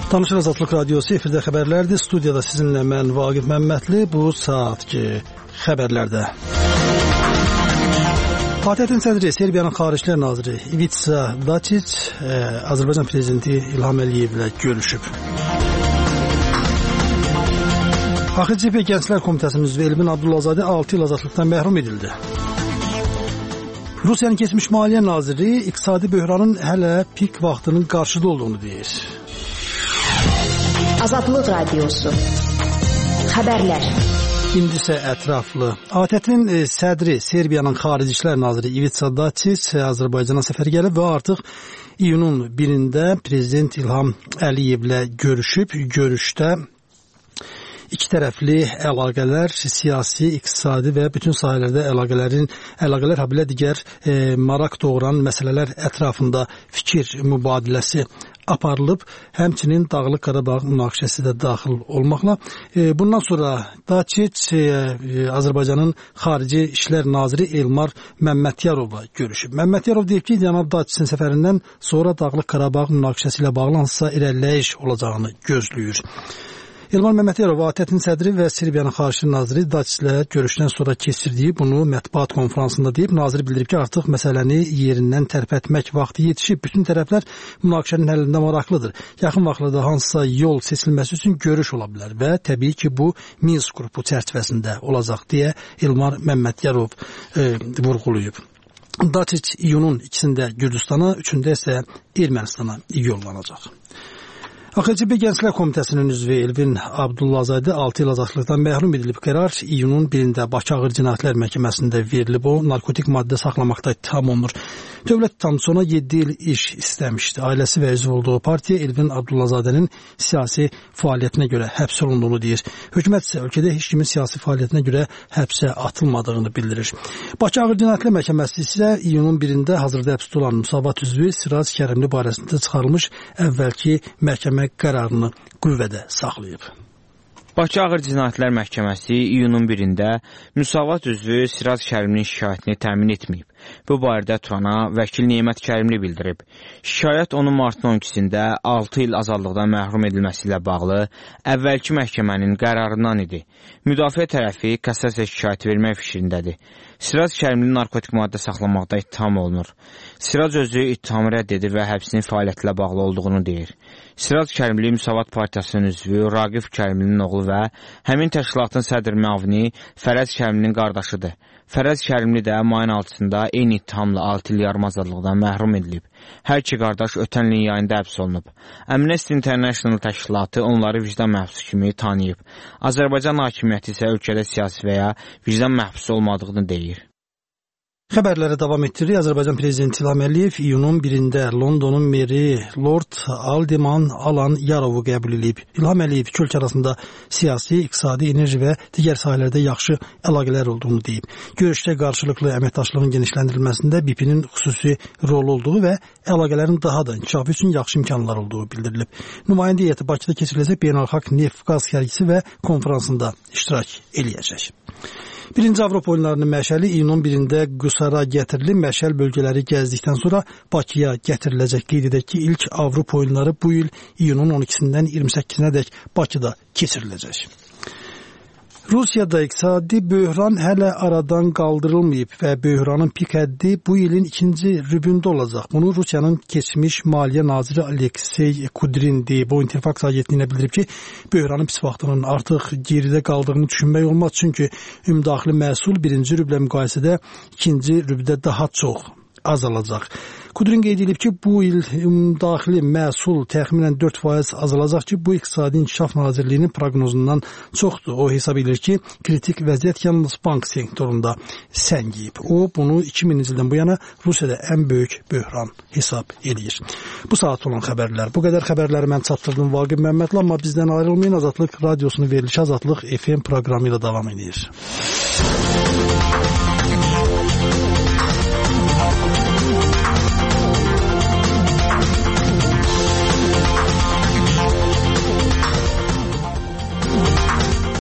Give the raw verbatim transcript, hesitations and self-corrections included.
Tanışır Azadlıq Radiosu efirdə xəbərlərdir. Studiyada sizinlə mən Vaqif Məmmədli. Bu saatki xəbərlərdə. ATƏT-in sədri, Serbiyanın Xaricilər Naziri Ivica Dačić Azərbaycan prezidenti İlham Əliyevlə görüşüb. A X C P Gənclər Komitəsinin üzvü Elvin Abdullazadə altı il azadlıqdan məhrum edildi. Rusiyanın keçmiş maliyyə naziri iqtisadi böhranın hələ pik vaxtının qarşıda olduğunu deyir. Azadlıq Radiosu. Xəbərlər. İndi isə ətraflı. ATƏT-in sədri, Serbiyanın Xarici İşlər Naziri Ivica Dačić Azərbaycana səfər gəlib və artıq iyunun birində prezident İlham Əliyevlə görüşüb. Görüşdə İki tərəfli əlaqələr, siyasi, iqtisadi və bütün sahələrdə əlaqələrin, əlaqələr habelə digər e, maraq doğuran məsələlər ətrafında fikir mübadiləsi aparılıb. Həmçinin Dağlıq Qarabağ münaqişəsi də daxil olmaqla. E, bundan sonra Dačić e, Azərbaycanın Xarici İşlər Naziri Elmar Məmmədyarovla görüşüb. Məmmədярov deyib ki, cənab Dačićin səfərindən sonra Dağlıq Qarabağ münaqişəsi ilə bağlı hansısa irəliləyiş olacağını gözləyir. Elmar Məmmədярov ATƏT-in sədri və Serbiyanın Xarici Naziri Dačićlə görüşdən sonra keçirdiyi bunu mətbuat konferansında deyib. Nazir bildirib ki, artıq məsələni yerindən tərpətmək vaxtı yetişib. Bütün tərəflər münaqişənin həllində maraqlıdır. Yaxın vaxtlarda hansısa yol seçilməsi üçün görüş ola bilər və təbii ki, bu Minsk qrupu çərçivəsində olacaq deyə Elmar Məmmədярov e, vurğulayıb. Dačić iyunun ikisində Gürcüstana, üçündə isə Ermənistana yollanacaq. A X C P Gənclər Komitəsinin üzvü Elvin Abdullazadə altı il azadlıqdan məhrum edilib. Qərar iyunun birində Bakı Ağır Cinayətlər Məhkəməsində verilib. O, narkotik maddə saxlamaqda ittiham olunur. Dövlət ittihamçısı ona yeddi il iş istəmişdi. Ailəsi və üzv olduğu partiya Elvin Abdullazadənin siyasi fəaliyyətinə görə həbs olunduğunu deyir. Hökumət isə ölkədə heç kimin siyasi fəaliyyətinə görə həbsə atılmadığını bildirir. Bakı Ağır Cinayətlər Məhkəməsi isə iyunun birində hazırda həbsdə olan Müsavat üzvü Siraj Kərimli barəsində çıxarılmış əvvəlki məhkəmə qərarını qüvvədə saxlayıb. Bakı Ağır Cinayətlər Məhkəməsi iyunun birində Müsavat üzvü Siraj Kərimlinin şikayətini təmin etməyib. Bu barədə Turana vəkil Nemət Kərimli bildirib. Şikayət onun martın on ikisində altı il azadlıqdan məhrum edilməsi ilə bağlı əvvəlki məhkəmənin qərarından idi. Müdafiə tərəfi kassasiya şikayəti vermək fikrindədir. Siraj Kərimli narkotik maddə saxlamaqda ittiham olunur. Siraj özü ittihamı rədd edir və həbsinin fəaliyyəti ilə bağlı olduğunu deyir. Siraj Kərimli Müsavat Partiyasının üzvü Raqif Kərimlinin oğlu və həmin təşkilatın sədr müavini Fərəz Kərimlinin qardaşıdır. Fərəz Kərimli də mayın altısında eyni ittihamla altı il yarım azadlıqdan məhrum edilib. Hər iki qardaş ötən ilin yayında həbs olunub. Amnesty International təşkilatı onları vicdan məhbusu kimi tanıyıb. Azərbaycan hakimiyyəti isə ölkədə siyasi və ya vicdan məhbusu olmadığını deyir. Xəbərlərə davam etdirir. Azərbaycan prezidenti İlham Əliyev iyunun birində Londonun meri Lord Alderman Alan Yarovu qəbul edib. İlham Əliyev iki ölkə arasında siyasi, iqtisadi, enerji və digər sahələrdə yaxşı əlaqələr olduğunu deyib. Görüşdə qarşılıqlı əməkdaşlığın genişləndirilməsində B P-nin xüsusi rol olduğu və əlaqələrin daha da inkişafı üçün yaxşı imkanlar olduğu bildirilib. Nümayəndə heyəti Bakıda keçiriləcək beynəlxalq neft-qaz sərgisi və konferansında iştirak eləyəcək. Birinci Avropa oyunlarının məşəli iyunun birində Qusara gətirilib. Məşəl bölgələri gəzdikdən sonra Bakıya gətiriləcək. Qeyd edək ki, ilk Avropa oyunları bu il iyunun on ikisindən iyirmi səkkizinə dək Bakıda keçiriləcək. Rusiyada iqtisadi böhran hələ aradan qaldırılmayıb və böhranın pik həddi bu ilin ikinci rübündə olacaq. Bunu Rusiyanın keçmiş maliyyə naziri Aleksey Kudrin deyib. O İnterfaks agentliyinə bildirib ki, böhranın pis vaxtının artıq geridə qaldığını düşünmək olmaz. Çünki ümumdaxili məhsul birinci rüblə müqayisədə ikinci rübdə daha çox azalacaq. Kudrin qeyd edib ki, bu il daxili məhsul təxminən dörd faiz azalacaq ki, bu İqtisadi İnkişaf Nazirliyinin proqnozundan çoxdur. O hesab edir ki, kritik vəziyyət yalnız bank sektorunda səngiyib. O, bunu iki minci ildən bu yana Rusiyada ən böyük böhran hesab edir. Bu saat olan xəbərlər. Bu qədər xəbərləri mən çatdırdım Vaqif Məmmədli, amma bizdən ayrılmayın. Azadlıq Radiosunun verilişi Azadlıq F M proqramı ilə davam edir.